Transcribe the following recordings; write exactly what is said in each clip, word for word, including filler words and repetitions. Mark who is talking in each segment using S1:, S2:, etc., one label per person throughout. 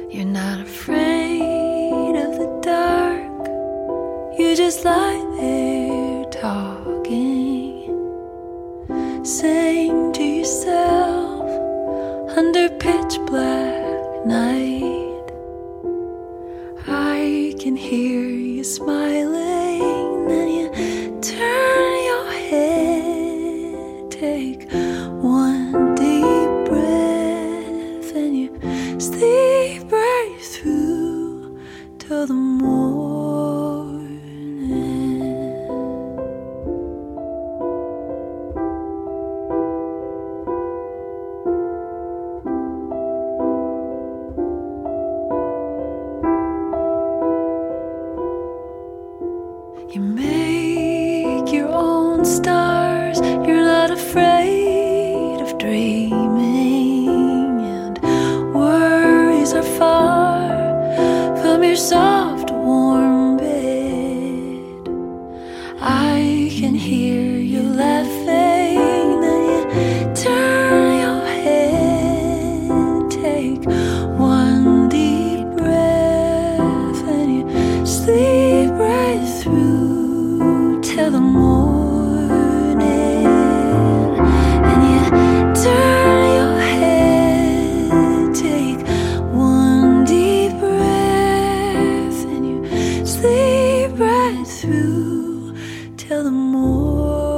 S1: You're not afraid of the dark. You just lie there talking, saying to yourself under pitch black night, I can hear you smiling. Then you turn your head, take one deep breath, and you sleep right through till the morning. You make your own stars. You're not afraid of dreaming, and worries are far from your soft, warm bed. I can hear you laughing. Then you turn your head, take one deep breath, and you sleep right through till the morning. And you turn your head, take one deep breath, and you sleep right through till the morning.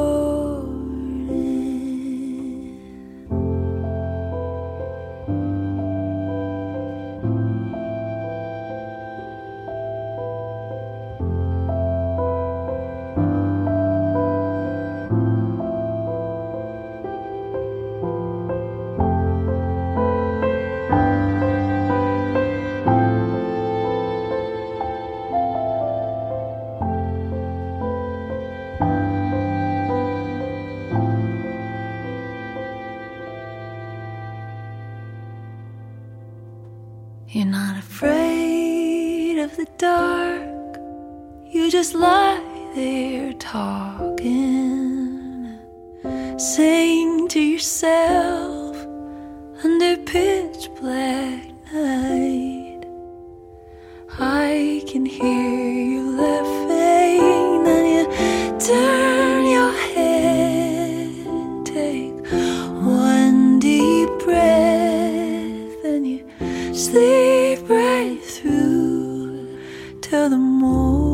S1: You're not afraid of the dark. You just lie there talking, saying to yourself under pitch black night, I can hear you laughing. Then you turn your head, take one deep breath, and you sleep right through till the morning.